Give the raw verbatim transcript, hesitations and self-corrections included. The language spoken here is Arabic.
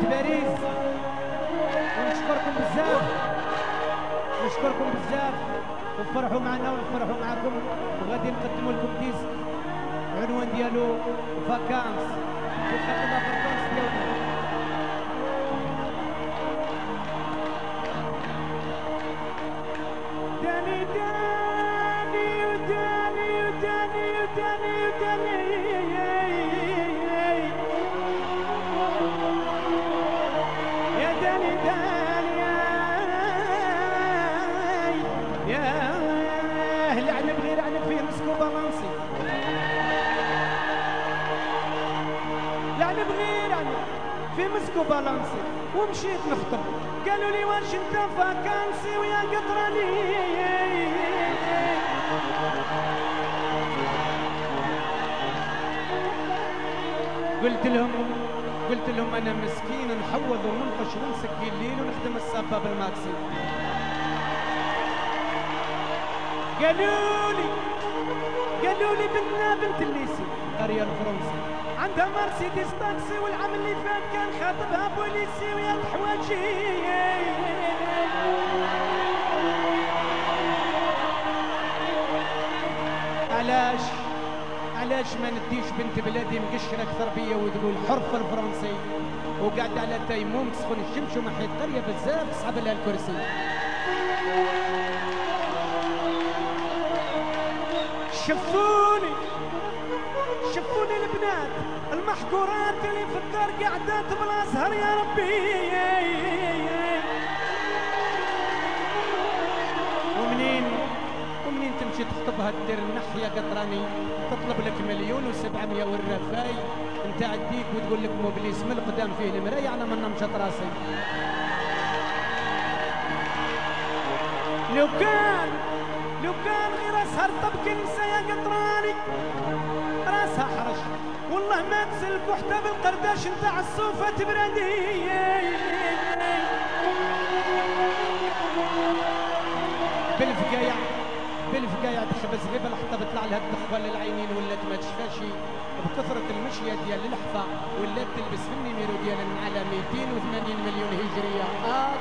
باريس، ونشكركم بزاف نشكركم بزاف وفرحوا معنا ونفرحوا معكم. وغادي نقدموا لكم ديسك العنوان ديالو فاكانس وخدمه فاكانس ديالنا. داني داني وداني وداني وداني وداني يا داني داني يا لعنب غير عنب فيه مسكو بالانسي، لعنب غير عنب فيه مسكو بالانسي. ومشيت نخطب قالوا لي واش انت فاكانسي ويا قطراني. قلت لهم قلت لهم انا مسكين نحوض وننقش ونسقي الليل ونخدم الصبا بالماكسي. قالوا لي قالوا لي بنتنا بنت الليسي قريه الفرنسي عندها مرسيدس تاكسي، والعام اللي فات كان خاطبها بوليسي ويا الحواجي. علاش علاش ما نديش بنت بلادي مقشره اكثر بيا وتقول حرف الفرنسي وقاعده على تيموم تسخن الشمس ومحيط قريه بزاف تصعب لها الكرسي. شفوني شفوني البنات المحقورات اللي في الدار قاعدات بلا زهر يا ربي. ومنين ومنين تمشي تخطبها دير النحيه قطراني تطلب لك مليون وسبعمية والرفاي انت عديك وتقول لك موبليس من القدام فيه المرايه على من مشط راسي. لو كان لو كان غير اسهر طب كنسه يا قطراني راسها حرش والله ما تسلك وحده بالقرداش نتاع الصوفه تبردي. بالفقايع بالفقايع تخبز غير بالحطه بيطلع لها الدخبه للعينين ولات ما تشفاش بكثره المشيه ديال الحفه ولات تلبس في النيميرو ديال على مئتين وثمانين مليون هجريه. آه